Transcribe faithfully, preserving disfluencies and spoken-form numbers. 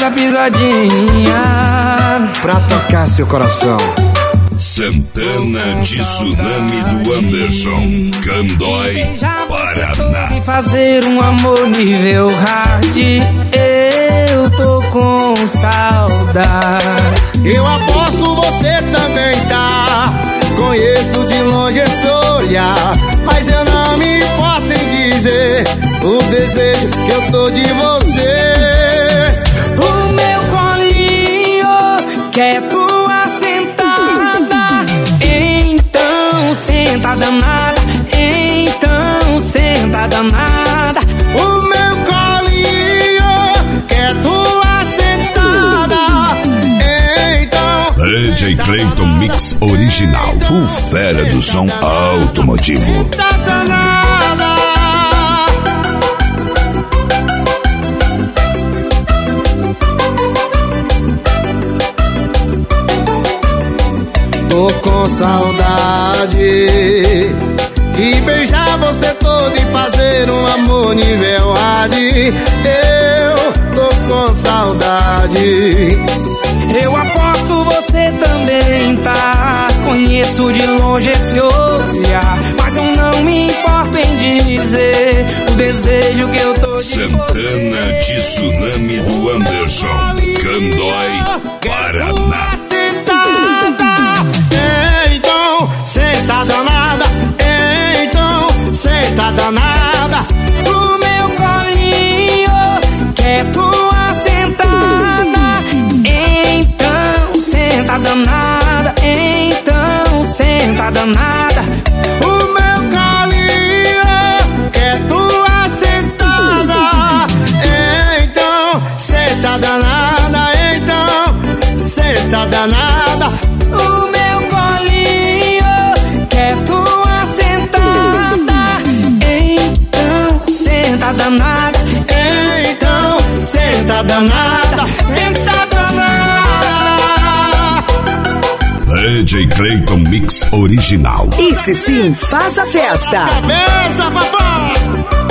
minha pisadinha pra tocar seu coração. Santana de Tsunami do Anderson, Candói, Paraná. E fazer um amor nível hard, eu tô com saudade. Eu aposto você também tá. Conheço de longe esse olhar, mas eu não me importo em dizer o desejo que eu tô de você. O meu colinho quer tua sentada, então senta danada, então senta danada. O meu colinho quer tua sentada, então D J Clayton Mix Original, o fera do som automotivo. senta danada. Tô com saudade de beijar você todo e fazer um amor nível hard. Eu tô com saudade. Eu aposto você também tá. Conheço de longe esse olhar, mas eu não me importo em dizer o desejo que eu tô de Santana de Tsunami do Anderson, Candói, Paraná. Senta danada, então senta danada. O meu colinho quer tua sentada, então senta danada, então senta danada. O meu colinho quer tua sentada, então senta danada, então senta danada. O meu colinho quer tua sentada, então senta danada, então senta danada, senta danada. D J Clayton Mix Original. Esse sim faz a festa. Cabeça, papai!